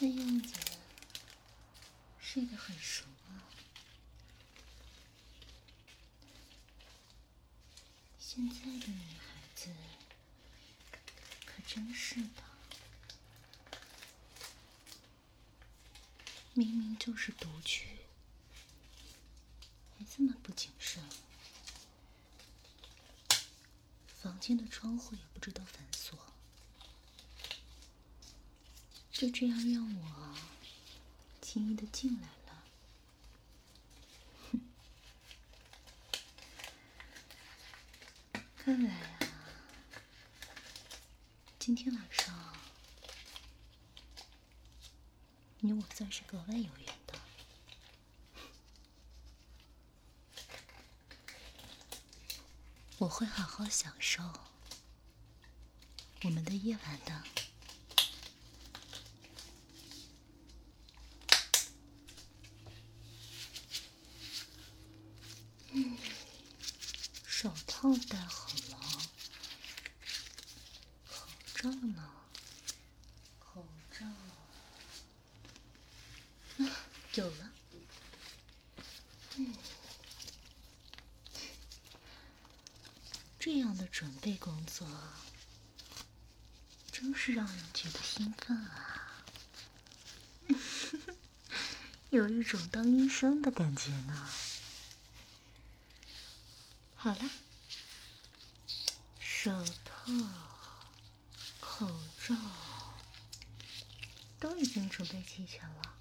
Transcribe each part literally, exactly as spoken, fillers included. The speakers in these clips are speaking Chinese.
看样子睡得很熟啊。现在的女孩子可真是的，明明就是独居，还这么不谨慎，房间的窗户也不知道反锁，就这样让我轻易的进来了。哼，看来啊，今天晚上你我算是格外有缘的。我会好好享受我们的夜晚的。嗯，手套戴好了，口罩呢？口罩，啊，有了。嗯，这样的准备工作，真是让人觉得兴奋啊！有一种当医生的感觉呢。好了，手套、口罩都已经准备齐全了。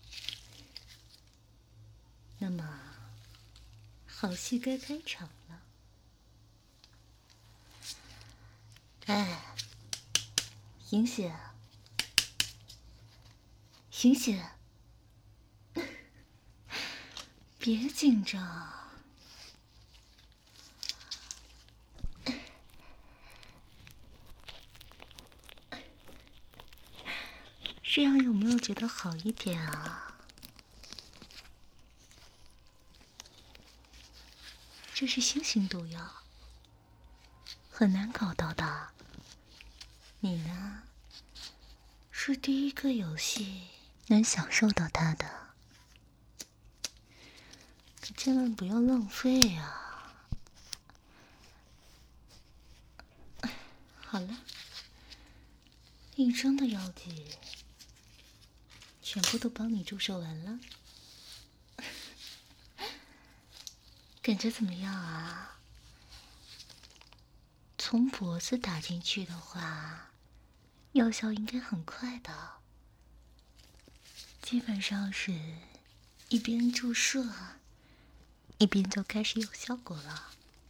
那么，好戏该开场了。哎，醒醒，醒醒！别紧张。这样有没有觉得好一点啊？这是新型毒药，很难搞到的。你呢，是第一个游戏能享受到它的，可千万不要浪费啊！好了，一张的药剂全部都帮你注射完了，感觉怎么样啊？从脖子打进去的话，药效应该很快的，基本上是一边注射，一边就开始有效果了。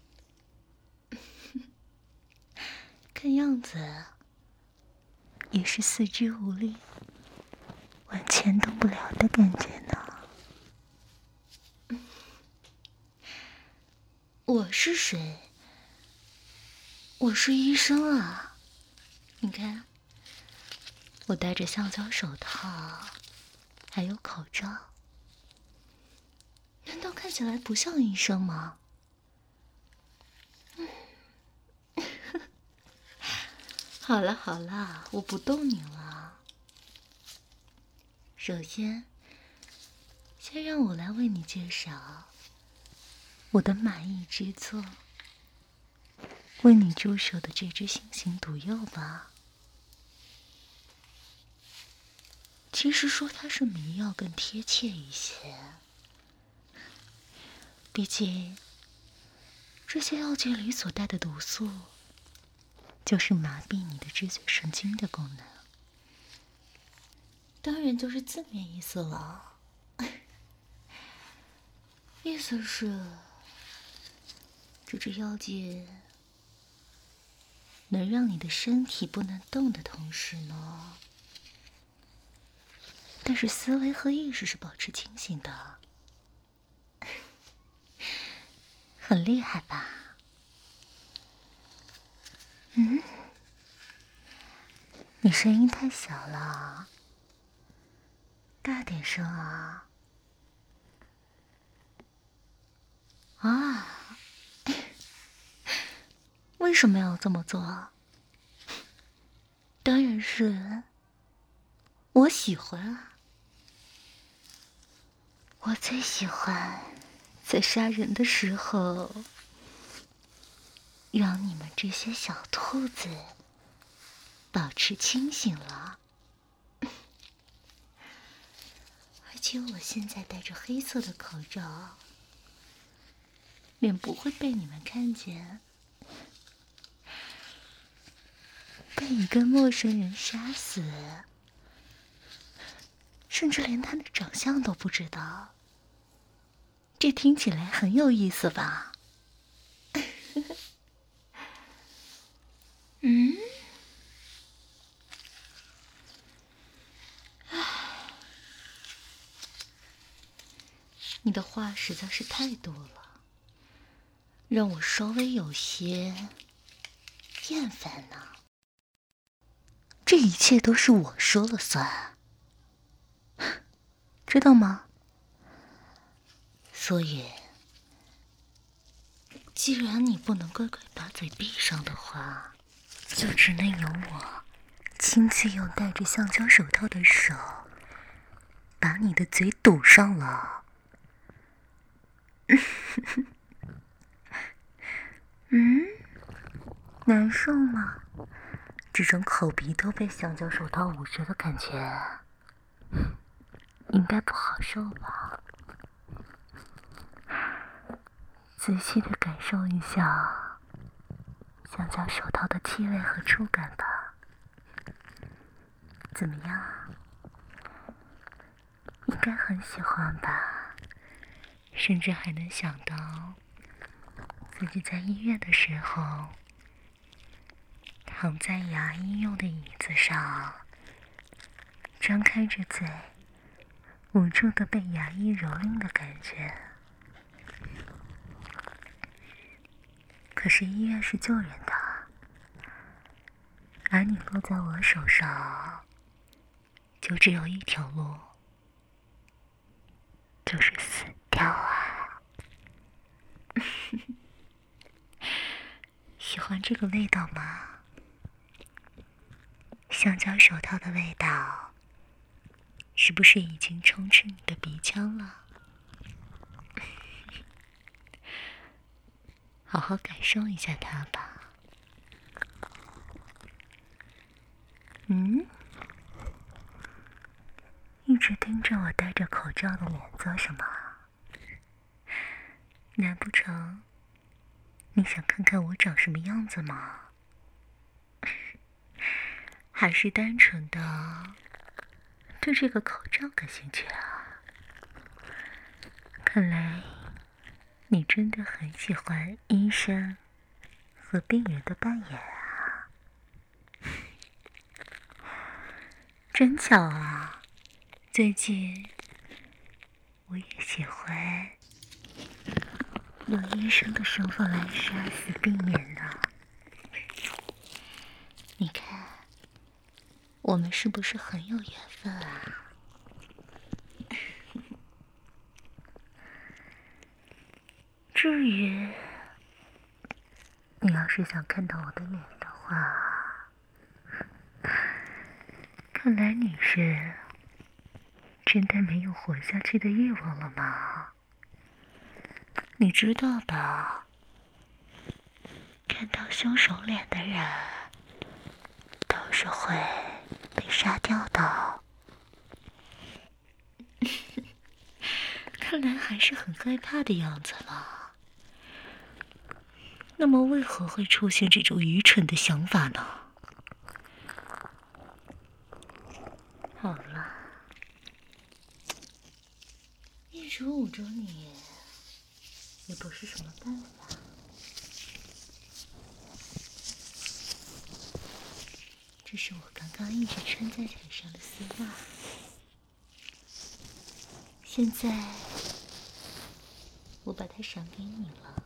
看样子也是四肢无力，完全动不了的感觉呢。我是谁？我是医生啊！你看，我戴着橡胶手套，还有口罩，难道看起来不像医生吗？好了好了，我不逗你了。首先，先让我来为你介绍我的满意之作，为你注射的这支新型毒药吧。其实说它是迷药更贴切一些，毕竟这些药剂里所带的毒素，就是麻痹你的知觉神经的功能。当然就是字面意思了，意思是这支药剂能让你的身体不能动的同时呢，但是思维和意识是保持清醒的，很厉害吧？嗯，你声音太小了，大点声啊！啊，为什么要这么做？当然是我喜欢啊！ 我最喜欢在杀人的时候，让你们这些小兔子保持清醒了。而且我现在戴着黑色的口罩，脸不会被你们看见。被一个陌生人杀死，甚至连他的长相都不知道，这听起来很有意思吧？嗯？你的话实在是太多了，让我稍微有些厌烦呢。这一切都是我说了算，知道吗？所以，既然你不能乖乖把嘴闭上的话，就只能由我亲自用戴着橡胶手套的手把你的嘴堵上了。嗯，难受吗？这种口鼻都被橡胶手套捂着的感觉，应该不好受吧？仔细的感受一下橡胶手套的气味和触感吧。怎么样？应该很喜欢吧？甚至还能想到自己在医院的时候，躺在牙医用的椅子上，张开着嘴，无助的被牙医蹂躏的感觉。可是医院是救人的，而你落在我手上，就只有一条路，就是死掉啊！喜欢这个味道吗？橡胶手套的味道，是不是已经充斥你的鼻腔了？好好感受一下它吧。嗯？一直盯着我戴着口罩的脸做什么？难不成你想看看我长什么样子吗？还是单纯的对这个口罩感兴趣啊？看来你真的很喜欢医生和病人的扮演啊。真巧啊，最近我也喜欢用医生的身份来杀死病人呢。你看，我们是不是很有缘分啊？至于你要是想看到我的脸的话，看来你是真的没有活下去的欲望了吗？你知道的，看到凶手脸的人都是会被杀掉的。看来还是很害怕的样子了。那么为何会出现这种愚蠢的想法呢？好了，一直捂着你也不是什么办法。这是我刚刚一直穿在腿上的丝袜，现在我把它赏给你了。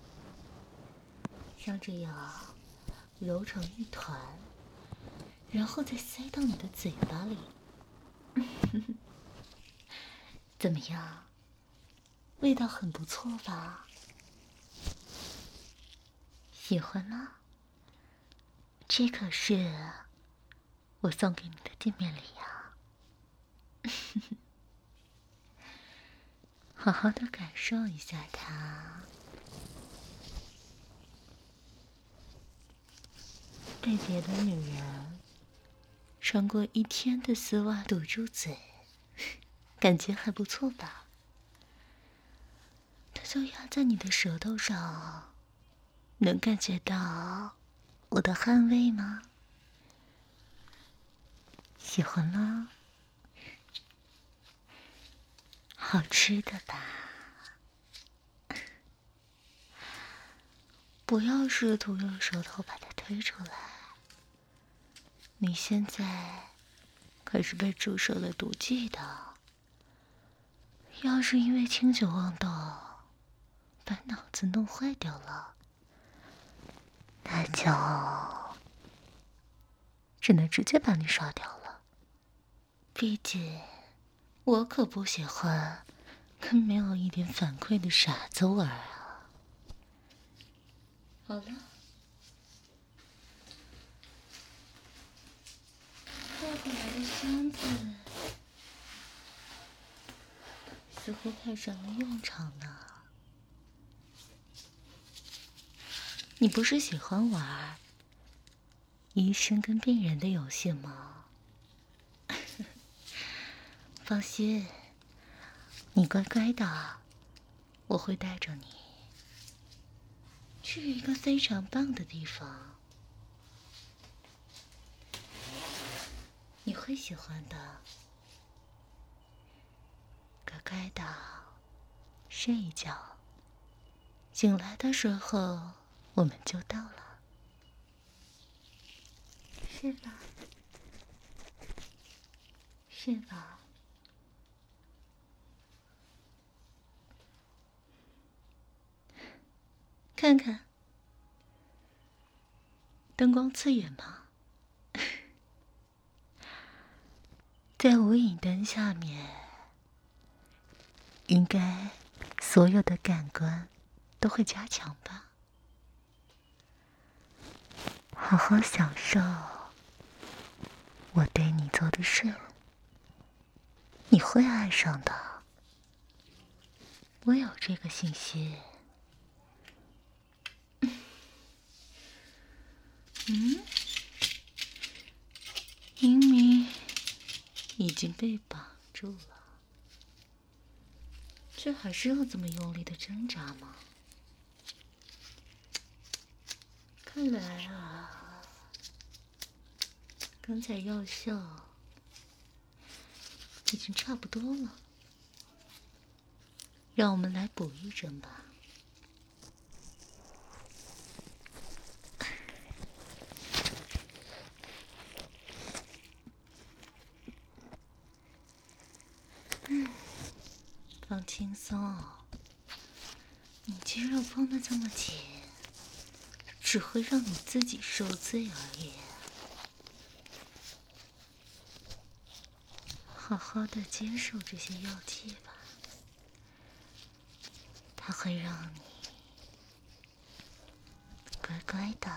像这样揉成一团，然后再塞到你的嘴巴里。怎么样？味道很不错吧？喜欢吗？这可是我送给你的见面礼呀。 好好的感受一下它。被别的女人穿过一天的丝袜堵住嘴，感觉还不错吧？它就压在你的舌头上，能感觉到我的汗味吗？喜欢吗？好吃的吧？不要试图用舌头把它推出来。你现在可是被注射了毒剂的，要是因为清酒忘斗把脑子弄坏掉了，那就只能直接把你刷掉了。毕竟我可不喜欢跟没有一点反馈的傻子玩啊。好了，带回来的箱子似乎派上了用场呢。你不是喜欢玩医生跟病人的游戏吗？放心，你乖乖的，我会带着你去一个非常棒的地方，你会喜欢的。乖乖的睡一觉，醒来的时候我们就到了，是吧？是吧？看看，灯光刺眼吗？在无影灯下面，应该所有的感官都会加强吧？好好享受我对你做的事，你会爱上的。我有这个信心。嗯，明明已经被绑住了，却还是要这么用力的挣扎吗？看来啊，刚才药效已经差不多了，让我们来补一针吧。嗯，放轻松，你肌肉绷得这么紧，只会让你自己受罪而已。好好的接受这些药剂吧，它会让你乖乖的。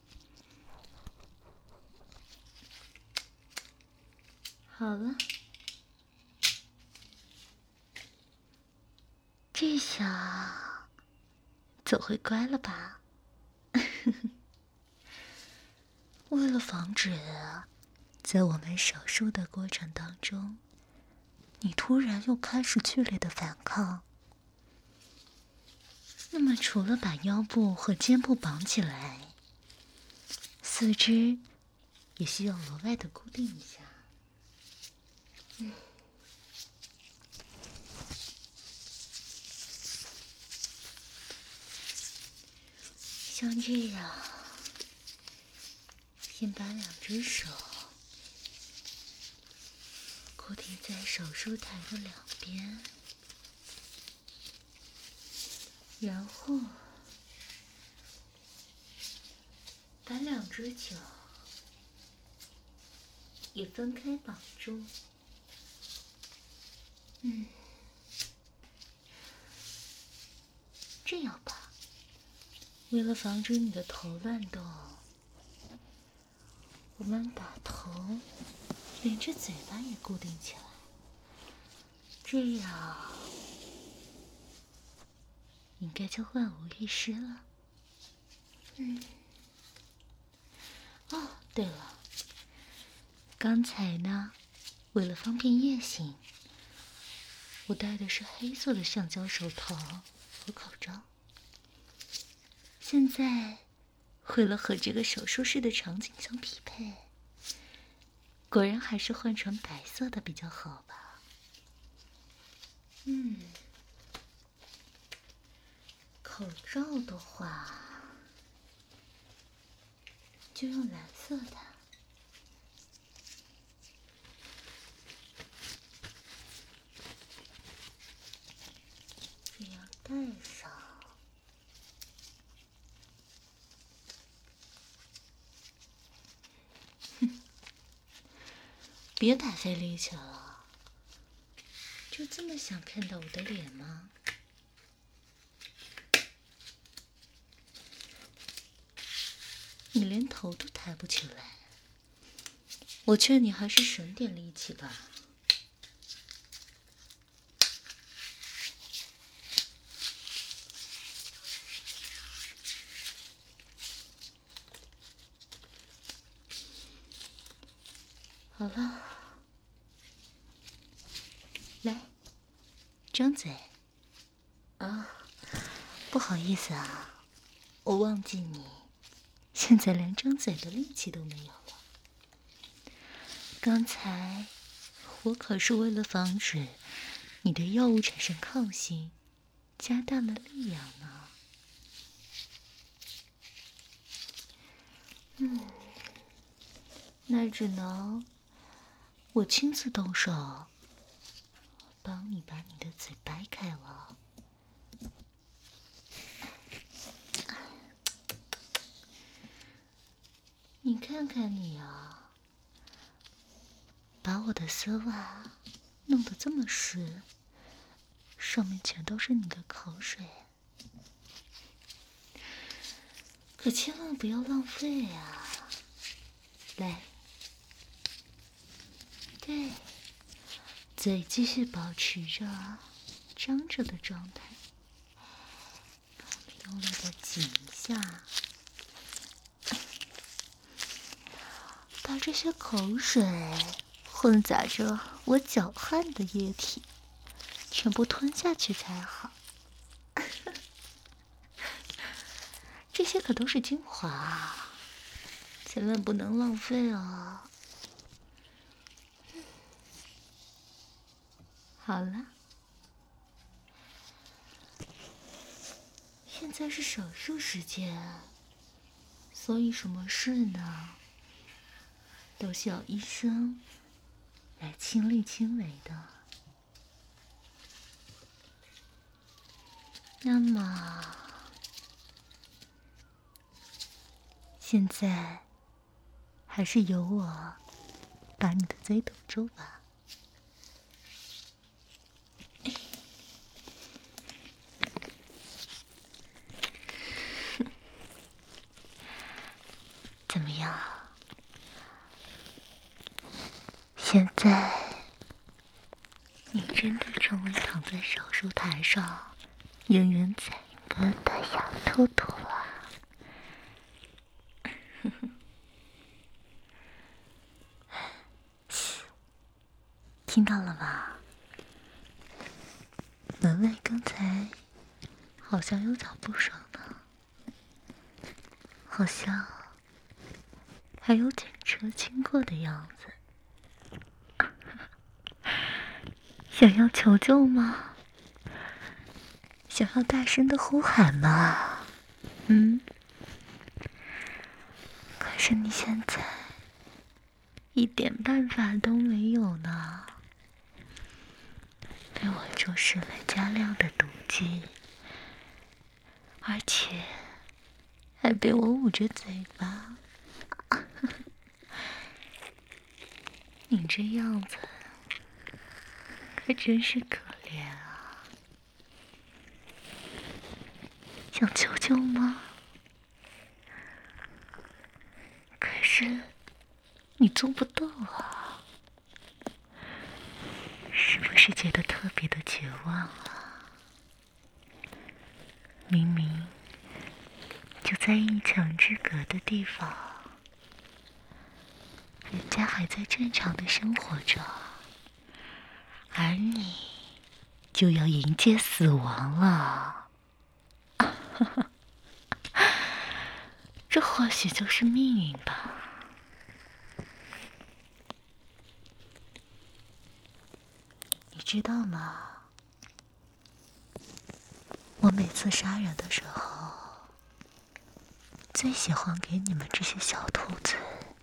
好了，这下总会乖了吧？为了防止在我们手术的过程当中，你突然又开始剧烈的反抗，那么除了把腰部和肩部绑起来，四肢也需要额外的固定一下。嗯，像这样，先把两只手固定在手术台的两边，然后把两只脚也分开绑住。嗯，这样吧，为了防止你的头乱动，我们把头连着嘴巴也固定起来，这样应该就万无一失了。嗯。哦，对了，刚才呢，为了方便夜行，我戴的是黑色的橡胶手套和口罩。现在，为了和这个手术室的场景相匹配，果然还是换成白色的比较好吧。嗯，口罩的话，就用蓝色的。这样戴上。哼，别白费力气了。就这么想看到我的脸吗？你连头都抬不起来，我劝你还是省点力气吧。好了，来，张嘴。啊，不好意思啊，我忘记你，现在连张嘴的力气都没有了。刚才我可是为了防止你对药物产生抗性，加大了力量呢。嗯，那只能我亲自动手，帮你把你的嘴掰开了。你看看你啊，把我的丝袜弄得这么湿，上面全都是你的口水，可千万不要浪费啊！来，对，嘴继续保持着张着的状态，用力的紧一下，把这些口水混杂着我脚汗的液体全部吞下去才好。这些可都是精华啊，千万不能浪费哦。好了，现在是手术时间，所以什么事呢，都需要医生来亲力亲为的。那么，现在还是由我把你的嘴堵住吧。怎么样？现在你真的成为躺在手术台上圆圆宰割的小兔兔了。听到了吧？门外刚才好像有脚步声呢，好像还有警车经过的样子。想要求救吗？想要大声的呼喊吗？嗯？可是你现在一点办法都没有呢，被我注射了加量的毒剂，而且还被我捂着嘴巴。你这样子可真是可怜啊！想求救吗？可是你做不到啊，是不是觉得特别的绝望啊？ 明明就在一墙之隔的地方，人家还在正常的生活着，而你就要迎接死亡了。这或许就是命运吧。你知道吗？我每次杀人的时候，最喜欢给你们这些小兔子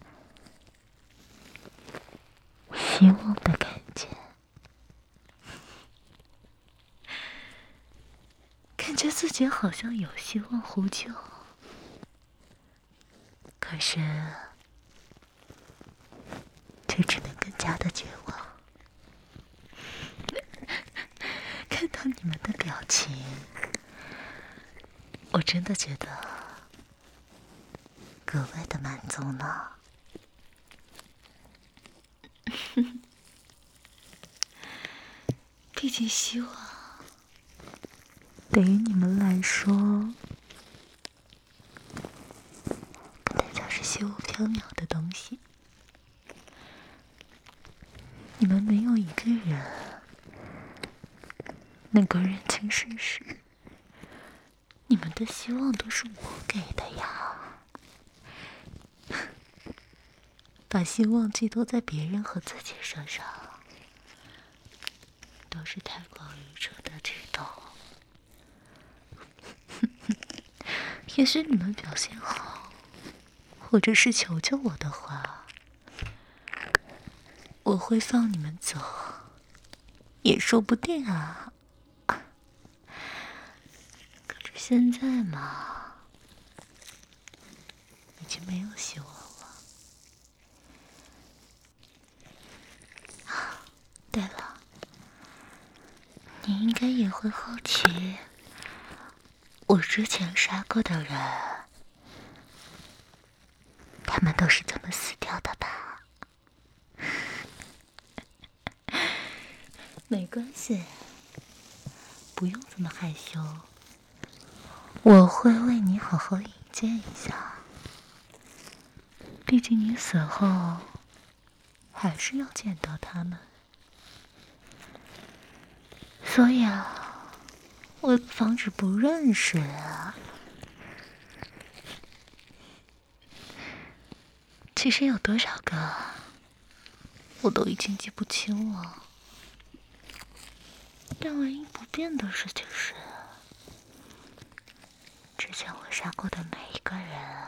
希望的感觉，感觉自己好像有希望呼救，可是却只能更加的绝望。看到你们的表情，我真的觉得格外的满足呢。毕竟希望对于你们来说，可能就是虚无缥缈的东西。你们没有一个人能够认清事实，你们的希望都是我给的呀。把希望寄托在别人和自己身上，都是太过愚蠢的举动。也许你们表现好，或者是求救我的话，我会放你们走，也说不定啊。可是现在嘛，已经没有希望了。对了，你应该也会好奇，我之前杀过的人，他们都是怎么死掉的吧？没关系，不用这么害羞，我会为你好好引荐一下。毕竟你死后还是要见到他们，所以啊，我防止不认识啊。其实有多少个，我都已经记不清了。但唯一不变的事情是，之前我杀过的每一个人，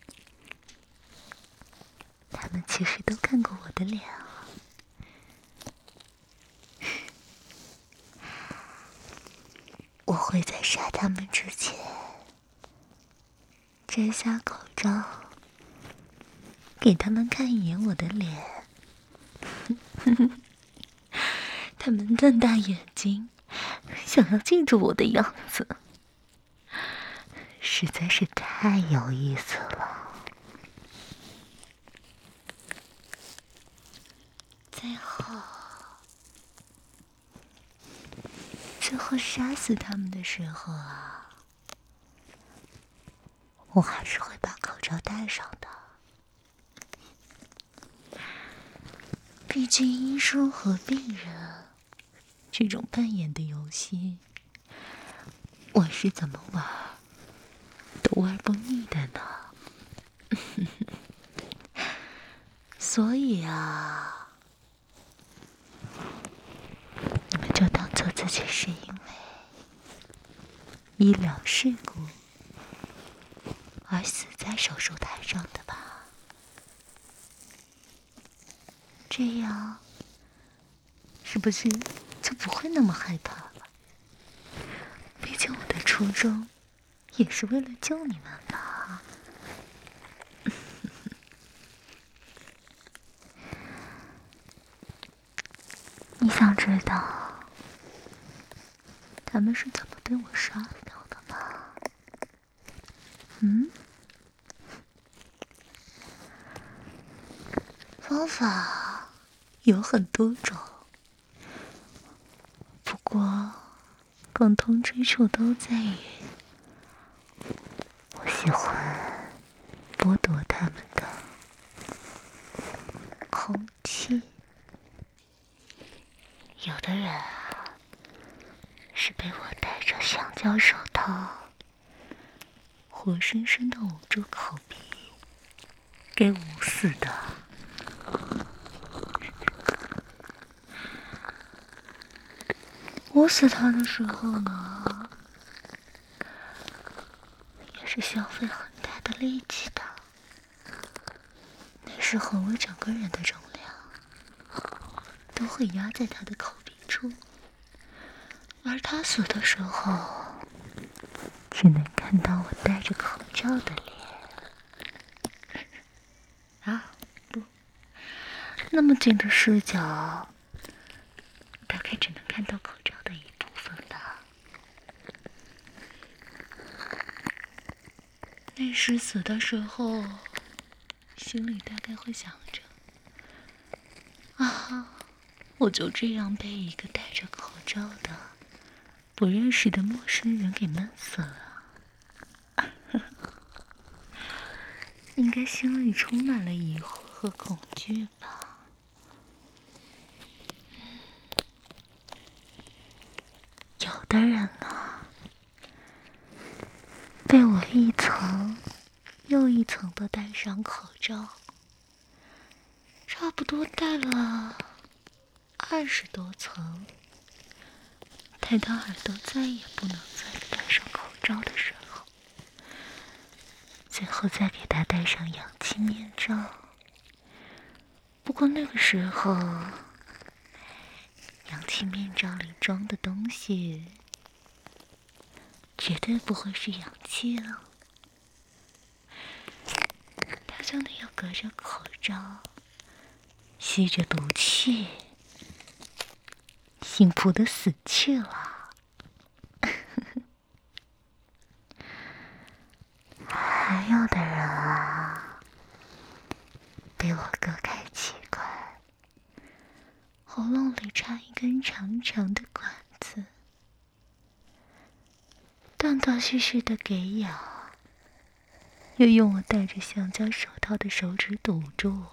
他们其实都看过我的脸啊。我会在杀他们之前摘下口罩，给他们看一眼我的脸。他们瞪大眼睛，想要记住我的样子，实在是太有意思了。最后，最后杀死他们的时候啊，我还是会把口罩戴上的。毕竟医生和病人这种扮演的游戏，我是怎么玩都玩不腻的呢。所以啊，你们就当做自己是因为医疗事故而死在手术台上的吧。这样是不是就不会那么害怕了？毕竟我的初衷也是为了救你们吧。你想知道他们是怎么被我杀掉的吗？嗯？方法有很多种，不过共通之处都在于喜欢剥夺他们的空气。有的人啊，是被我戴着橡胶手套，活生生的捂住口鼻，给捂死的。捂死他的时候呢，也是消费很大的力气的。那时候我整个人的重量都会压在他的口鼻处，而他死的时候，只能看到我戴着口罩的脸。啊，不，那么近的视角，大概只能看到口罩的一部分吧。那时死的时候，心里大概会想着，啊，我就这样被一个戴着口罩的不认识的陌生人给闷死了。应该心里充满了疑惑和恐惧吧。有的人呢，被我一层又一层的戴上口罩，差不多戴了二十多层，戴到耳朵再也不能再戴上口罩的时候，最后再给他戴上氧气面罩。不过那个时候，氧气面罩里装的东西绝对不会是氧气了，它就那样隔着口罩吸着毒气，幸福的死去了。还有的人啊，被我割开气管，喉咙里插一根长长的管子，断断续续的给咬，又用我戴着橡胶手套的手指堵住。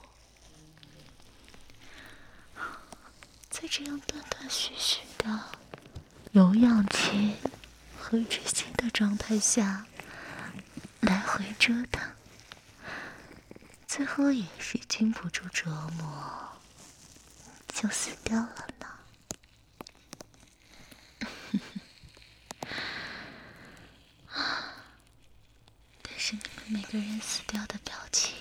在这样断断续续的有氧气和窒息的状态下来回折腾，最后也是经不住折磨就死掉了呢。但是你们每个人死掉的表情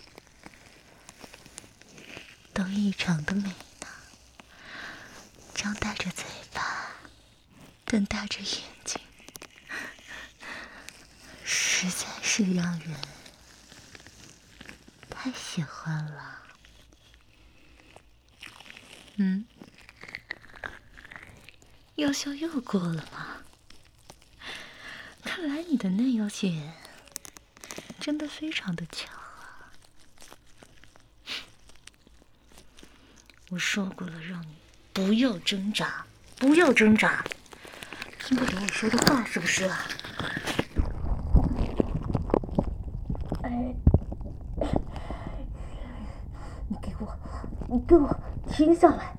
都异常的美呢，张大着嘴巴，瞪大着眼睛，实在是让人太喜欢了。嗯，药效又过了吗？看来你的内药血真的非常的强啊！我说过了，让你不要挣扎，不要挣扎，听不懂我说的话是不是啊？哎，你给我，你给我停下来！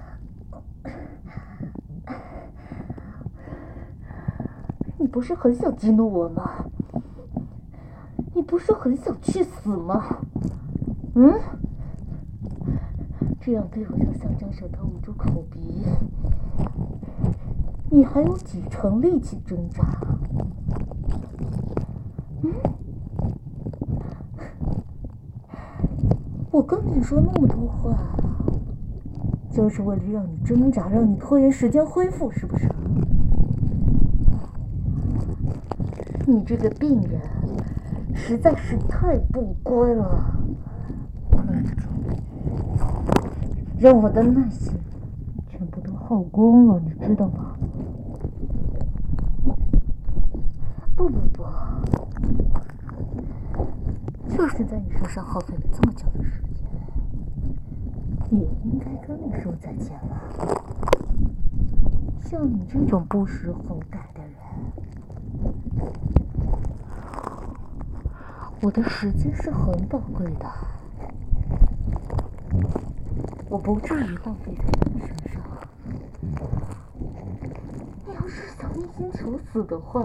你不是很想激怒我吗？你不是很想去死吗？嗯？这样被我用橡胶手套捂住口鼻，你还有几成力气挣扎？嗯？我跟你说那么多话，就是为了让你挣扎，让你拖延时间恢复，是不是？你这个病人实在是太不乖了，让我的耐心全部都耗光了，你知道吗？不不不，就是在你身上耗费了这么久的时间，也应该跟你说再见了。像你这种不识好歹的人， 我的时间是很宝贵的，我不至于浪费在你身上。你要是想一心求死的话，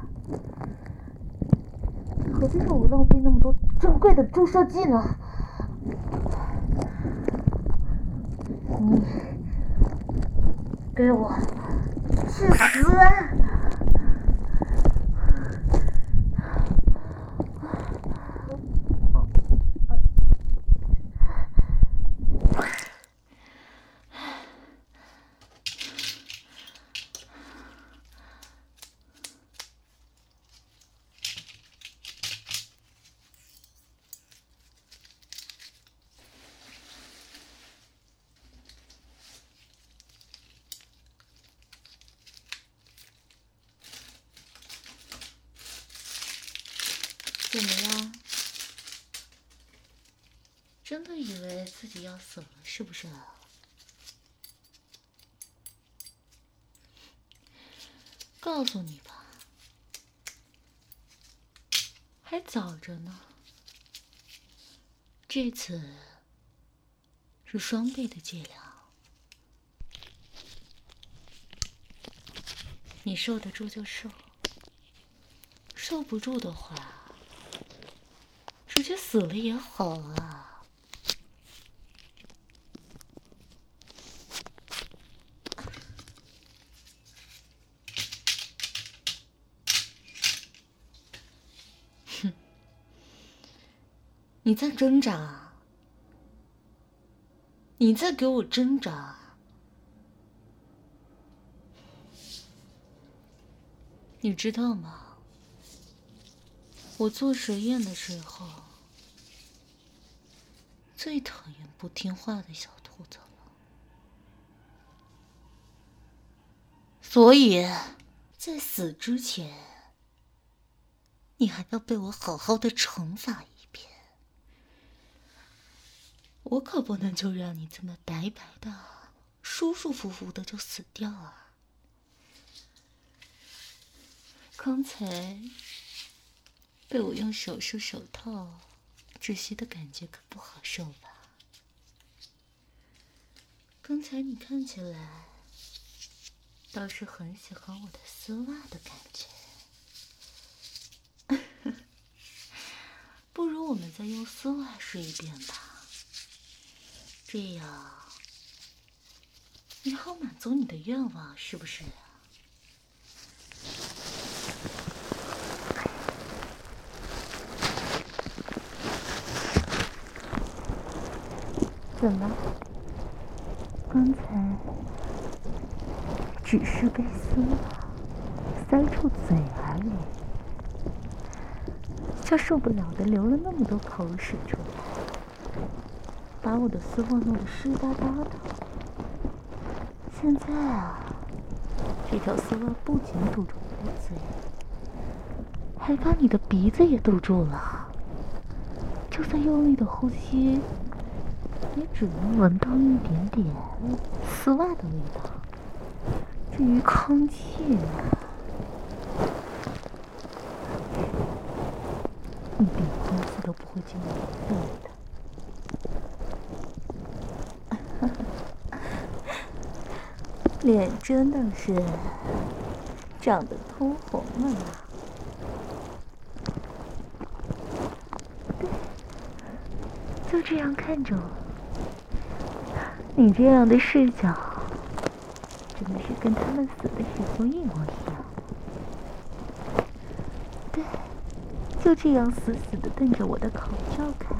何必让我浪费那么多珍贵的注射剂呢？你给我去死！怎么样？真的以为自己要死了是不是？告诉你吧，还早着呢。这次是双倍的剂量，你受得住就受，受不住的话，直接死了也好啊。哼，你在挣扎，你在给我挣扎。你知道吗？我做实验的时候，最讨厌不听话的小兔子了。所以，在死之前，你还要被我好好的惩罚一遍。我可不能就让你这么白白的、舒舒服服的就死掉啊！刚才被我用手术手套窒息的感觉可不好受吧？刚才你看起来倒是很喜欢我的丝袜的感觉。不如我们再用丝袜试一遍吧，这样你好满足你的愿望，是不是？怎么？刚才只是被丝袜塞住嘴而已，就受不了的流了那么多口水出来，把我的丝袜弄得湿哒哒的。现在啊，这条丝袜不仅堵住你的嘴，还把你的鼻子也堵住了。就算用力的呼吸，也只能闻到一点点丝袜的味道。至于空气呢，一点空气都不会进入我肺里的。脸真的是长得通红了呀！对，就这样看着我。你这样的视角，真的是跟他们死的时候一模一样。对，就这样死死的瞪着我的口罩看，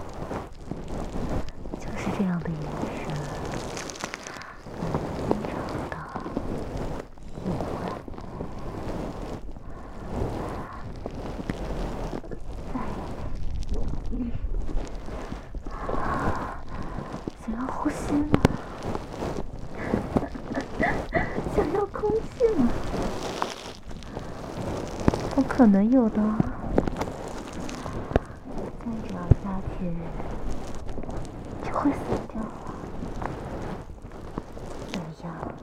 就是这样的眼神，非常的喜欢。再用力，想要呼吸吗？想要空气吗？不可能有的。再这样下去，就会死掉了。怎么样？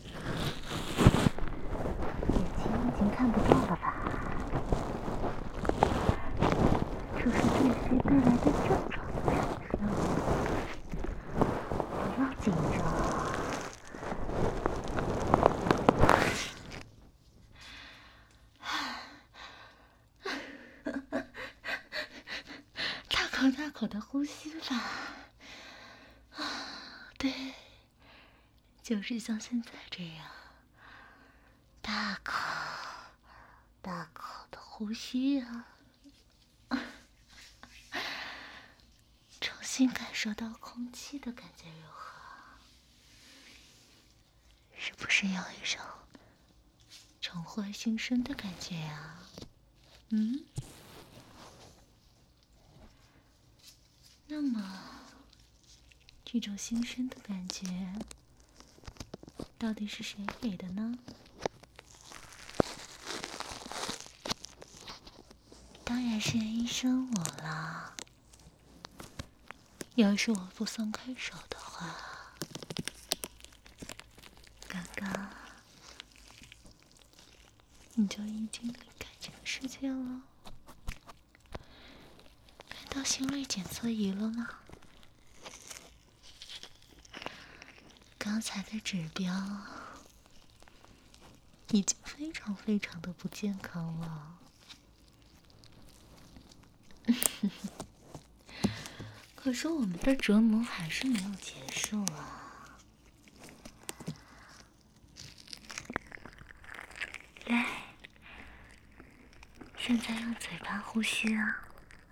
眼睛已经看不到了吧？ 紧张。大口大口的呼吸吧。啊，对，就是像现在这样，大口大口的呼吸啊。重新感受到空气的感觉如何？是不是有一种重获新生的感觉啊？嗯？那么，这种新生的感觉，到底是谁给的呢？当然是医生我了。要是我不松开手的话，刚刚你就已经离开这个世界了。看到心率检测仪了吗？刚才的指标已经非常非常的不健康了。可是我们的折磨还是没有结束啊！来，现在用嘴巴呼吸啊！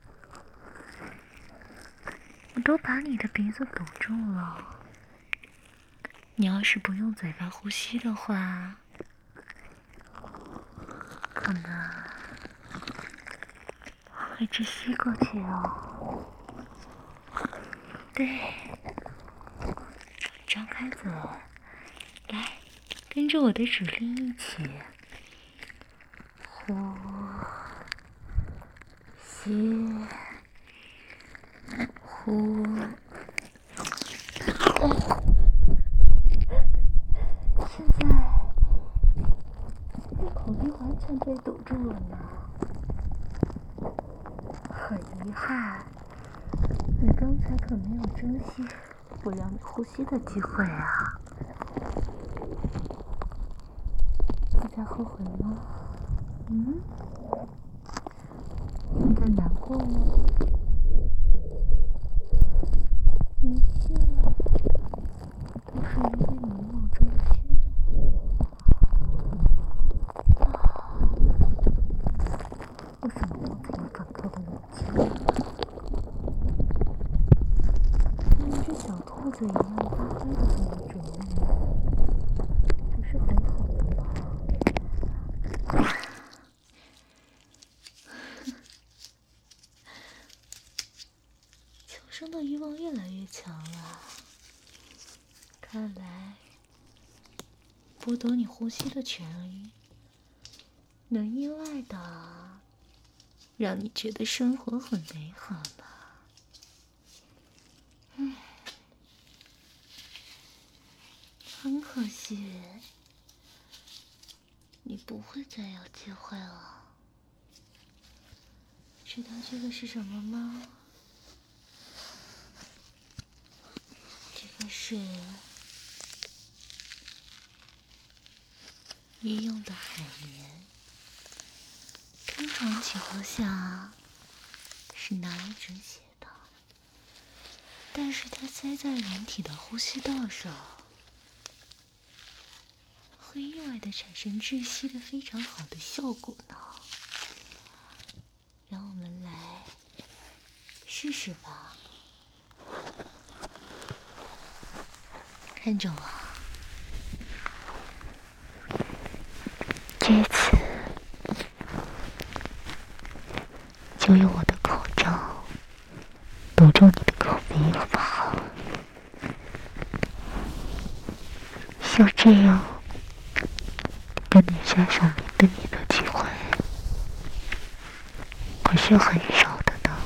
我都把你的鼻子堵住了，你要是不用嘴巴呼吸的话，可能会窒息过去哦。对，张开嘴，来，跟着我的指令一起呼吸，呼。哦，现在你口鼻完全被堵住了呢，很遗憾。你刚才可没有珍惜我让你呼吸的机会啊！你在后悔吗？嗯？你在难过吗？一切都是因为你没有珍惜。啊！为什么我给你更多的勇气？像一只小兔子一样乖乖的在你主人，不是很好的吗？求生的欲望越来越强了，看来剥夺你呼吸的权利，能意外的让你觉得生活很美好呢。嗯，很可惜，你不会再有机会了。知道这个是什么吗？这个是医用的海绵，通常情况下是拿来止血的，但是它塞在人体的呼吸道上，会意外的产生窒息的非常好的效果呢。让我们来试试吧。看着我，这次就用我的口罩堵住你的口鼻，好不好？像这样跟你下手面对面的机会可是很少的呢。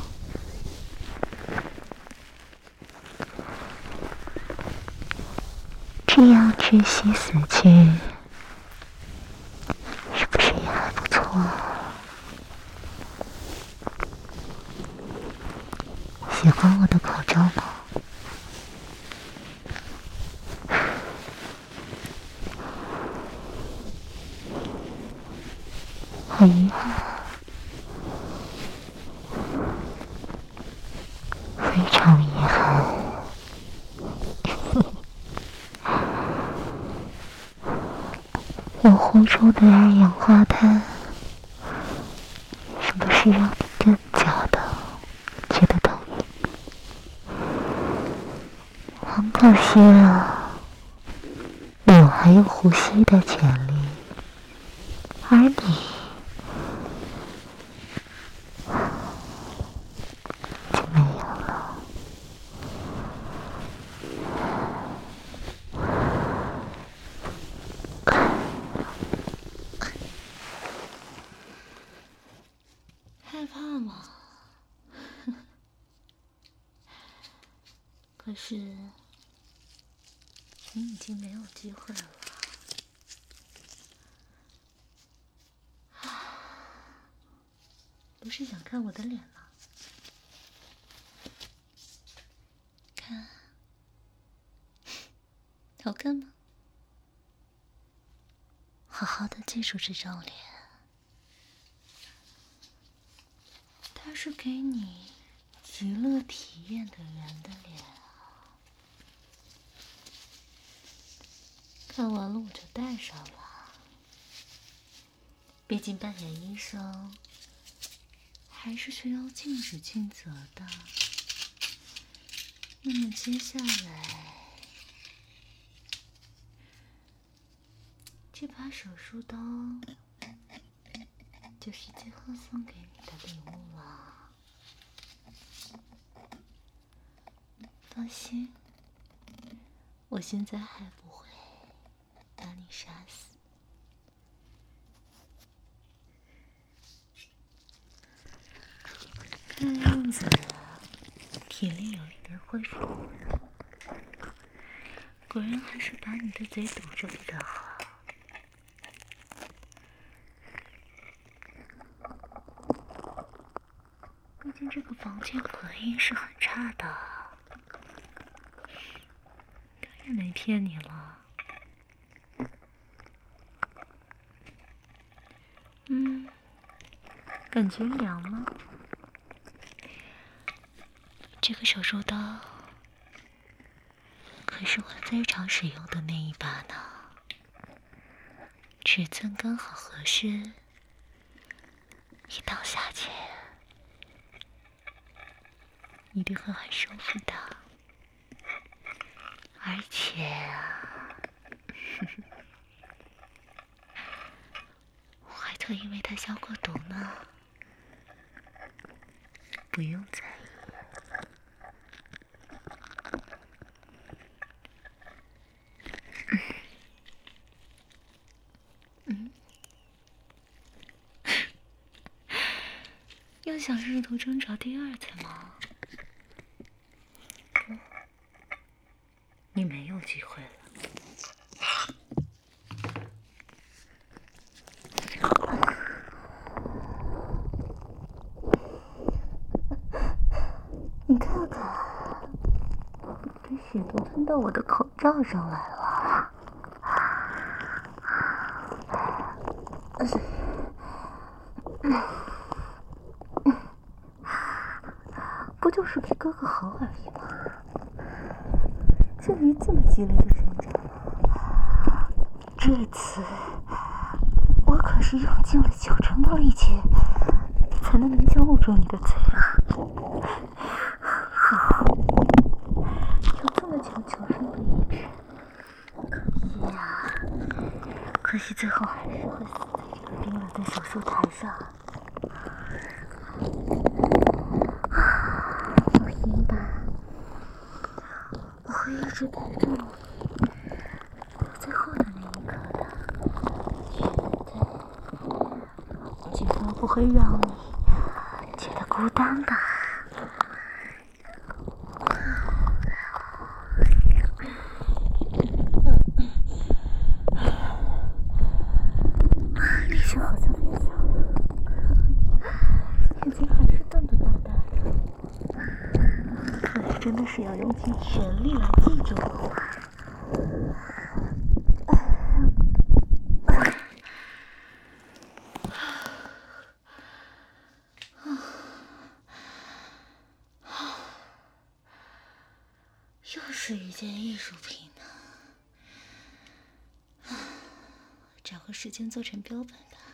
这样窒息死去，是不是也还不错？喜欢我的口罩吗？ 很遗憾，非常遗憾。我呼出的二氧化碳，是不是让你更加的觉得疼？很可惜了，我还有呼吸的权利，而你就没有了。害怕吗？可是你已经没有机会了。不是想看我的脸吗？看，好看吗？好好的记住这张脸，它是给你极乐体验的人的脸。看完了我就戴上了，毕竟扮演医生还是需要尽职尽责的。那么接下来，这把手术刀就是最后送给你的礼物了。放心，我现在还不会把你杀死。看样子体力有一点恢复，果然还是把你的嘴堵着比较好。毕竟这个房间隔音是很差的，当然没骗你了。嗯，感觉凉吗？这个手术刀可是我最常使用的那一把呢，尺寸刚好合适，一刀下去一定会很舒服的。而且啊，我还特意为它消过毒呢，不用在意。又想试图挣扎第二次吗？不，你没有机会了。你看看，这血都喷到我的口罩上来了。不就是比哥哥好而已吗？至于这么激烈的挣扎，这次我可是用尽了九成的力气，才能勉强捂住你的嘴啊！好，有这么强求生的意志，可惜呀，可惜最后还是会死在这个冰冷的手术台上。放心吧，我会一直保证你最后的那一刻的，绝对绝对不会让你觉得孤单的。力气好像变小了，眼睛还是瞪得大大的，可是真的是要用尽全力来记住我。 是一件艺术品呢。找个时间做成标本吧。